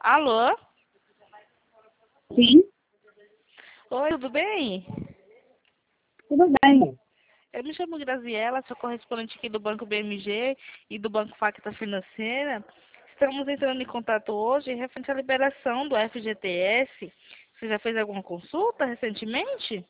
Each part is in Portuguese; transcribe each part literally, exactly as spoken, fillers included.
Alô? Sim, Oi, tudo bem? tudo bem. Eu me chamo Graziela, sou correspondente aqui do Banco B M G e do Banco Facta Financeira. Estamos entrando em contato hoje referente à liberação do F G T S. Você já fez alguma consulta recentemente?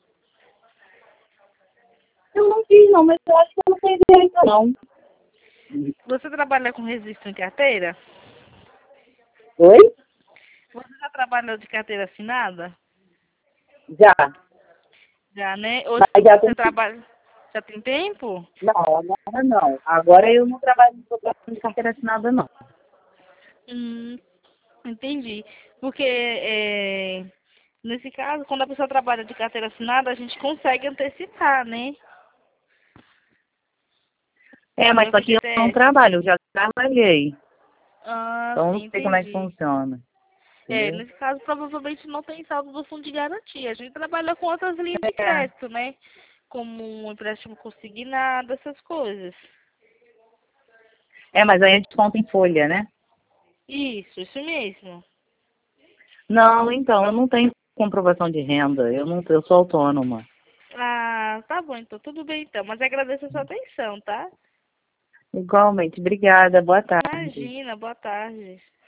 Eu não fiz não, mas eu acho que eu não sei direito não. Você trabalha com registro em carteira? Oi? Você já trabalhou de carteira assinada? Já. Já, né? Hoje Mas já você tem... trabalha... Já tem tempo? Não, agora não. Agora eu não trabalho de carteira assinada não. Hum, entendi. Porque, é, nesse caso, quando a pessoa trabalha de carteira assinada, a gente consegue antecipar, né? É, O mas só que eu não F G T S. trabalho, eu já trabalhei. Ah, Então eu sim, não sei como é que entendi. funciona. É, Entendeu? nesse caso, provavelmente não tem saldo do fundo de garantia. A gente trabalha com outras linhas de É. crédito, né? Como um empréstimo consignado, essas coisas. É, mas aí é desconto em folha, né? Isso, isso mesmo. Não, então, eu não tenho comprovação de renda. Eu não, eu sou autônoma. Ah, tá bom, então tudo bem então. Mas agradeço a sua atenção, tá? Igualmente. Obrigada. Boa tarde. Imagina, boa tarde.